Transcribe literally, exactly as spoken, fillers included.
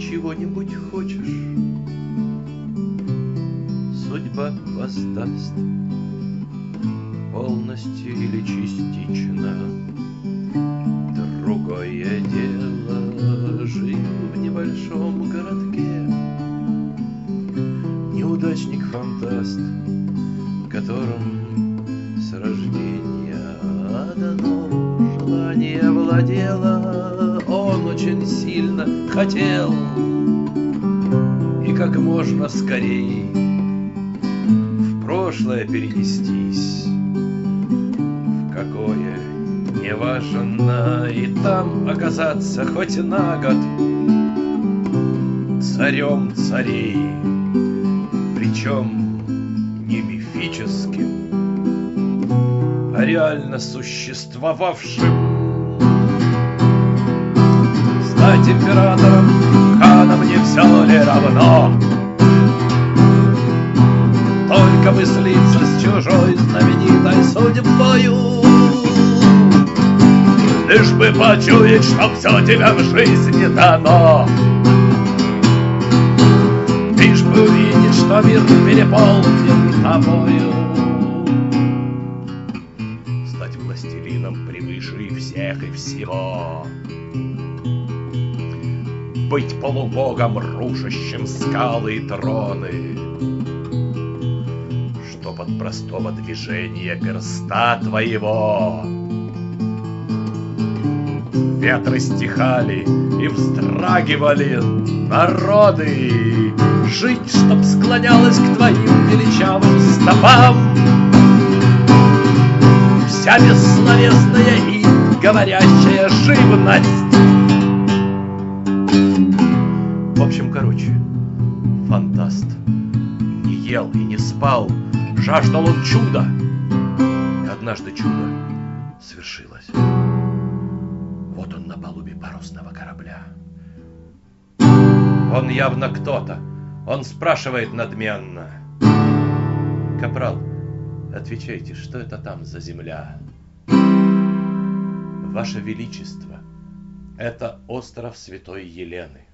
чего-нибудь хочешь, судьба воздаст полностью или частично. Другое дело, жил в небольшом городке неудачник-фантаст, которым с рождения дано желание владело. Он очень сильно хотел и как можно скорей в прошлое перенестись, в какое неважно, и там оказаться хоть на год царем царей, причем не мифическим, а реально существовавшим. Стать императором, ханом не все ли равно? Только бы слиться с чужой знаменитой судьбою, лишь бы почуять, что все тебе в жизни дано, лишь бы увидеть, что мир переполнен тобою. Стать властелином превыше всех и всего, быть полубогом, рушащим скалы и троны, чтоб от простого движения перста твоего ветры стихали и вздрагивали народы, жить, чтоб склонялась к твоим величавым стопам вся бессловесная и говорящая живность. В общем, короче, фантаст не ел и не спал, жаждал он чуда. И однажды чудо свершилось. Вот он на палубе парусного корабля. Он явно кто-то. Он спрашивает надменно: капрал, отвечайте, что это там за земля? Ваше Величество, это остров Святой Елены.